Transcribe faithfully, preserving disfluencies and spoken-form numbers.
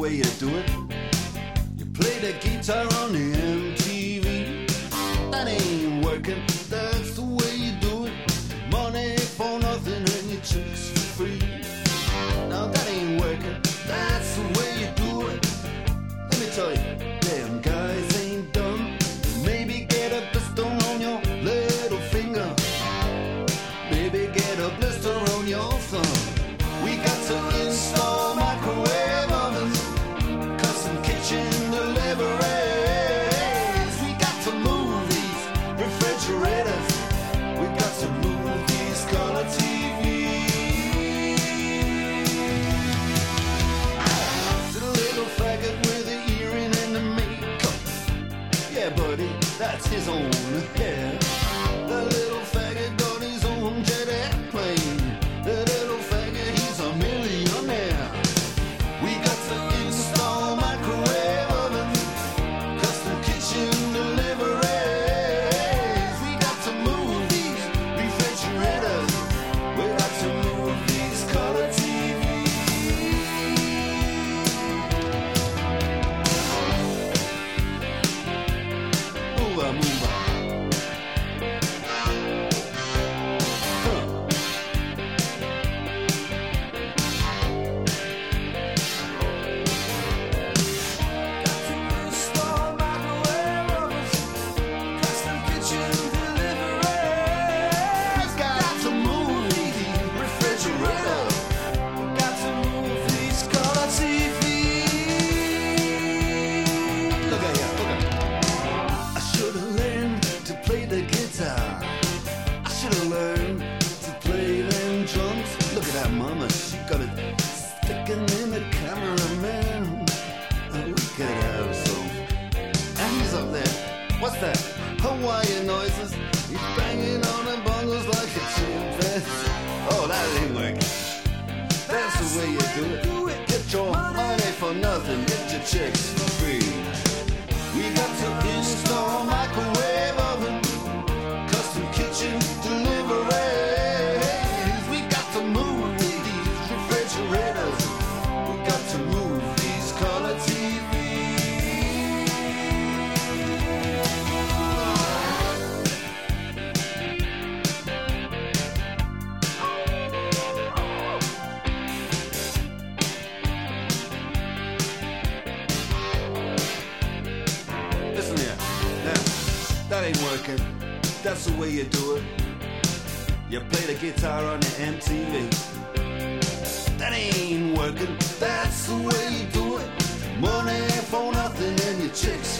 way you do it. You play the guitar on the M T V. That ain't working, that's the way you do it. Money for nothing and your chicks for free. Now that ain't working, that's the way you do it. Let me tell you, damn guys ain't dumb. Maybe get a blister on your little finger. Maybe get a blister on your thumb. We got to install microwave ovens, custom kitchen deliveries. We got to move these refrigerators. We got to move these color T Vs. To the little faggot with the earring and the makeup. Yeah, buddy, that's his own hair. The little faggot got his own jet airplane. The little faggot, he's a millionaire. We got to install microwave ovens, custom kitchen deliveries. We got to move these refrigerators. We got to move these color T Vs. Move on, move on. Mama, she got it sticking in the cameraman. Oh, we could have some. And he's up there. What's that? Hawaiian noises. He's banging on the bongos like a chimpanzee. Oh, that ain't working. That's the way you do it. Get your money for nothing. Get your chicks for free. We got to install microwave oven, custom kitchen delivery. We got to move refrigerators. We got to move these color T Vs. Listen here, now, that ain't working. That's the way you do it. You play the guitar on the M T V. That ain't working, that's the way you do it. Money for nothing and your chicks